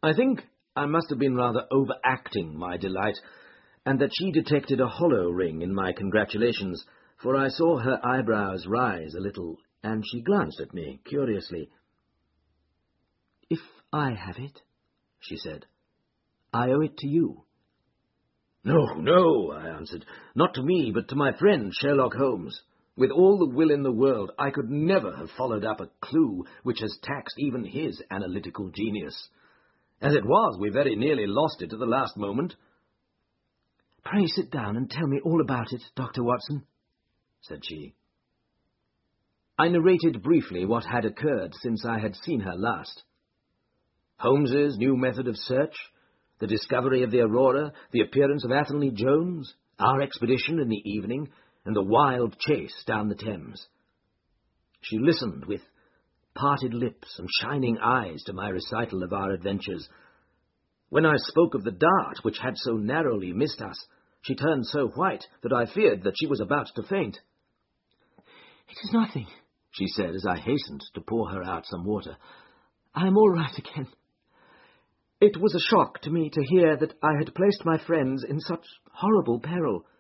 I think I must have been rather overacting my delight, and that she detected a hollow ring in my congratulations, for I saw her eyebrows rise a little, and she glanced at me curiously. "If I have it," she said, "I owe it to you." "No, no," I answered, "not to me, but to my friend Sherlock Holmes. With all the will in the world, I could never have followed up a clue which has taxed even his analytical genius. As it was, we very nearly lost it at the last moment." "Pray sit down and tell me all about it, Dr. Watson," said she. I narrated briefly what had occurred since I had seen her last. Holmes's new method of search, the discovery of the Aurora, the appearance of Athelney Jones, our expedition in the evening, and the wild chase down the Thames. She listened with parted lips and shining eyes to my recital of our adventures. When I spoke of the dart which had so narrowly missed us, she turned so white that I feared that she was about to faint. "It is nothing," she said, as I hastened to pour her out some water. "I am all right again. It was a shock to me to hear that I had placed my friends in such horrible peril.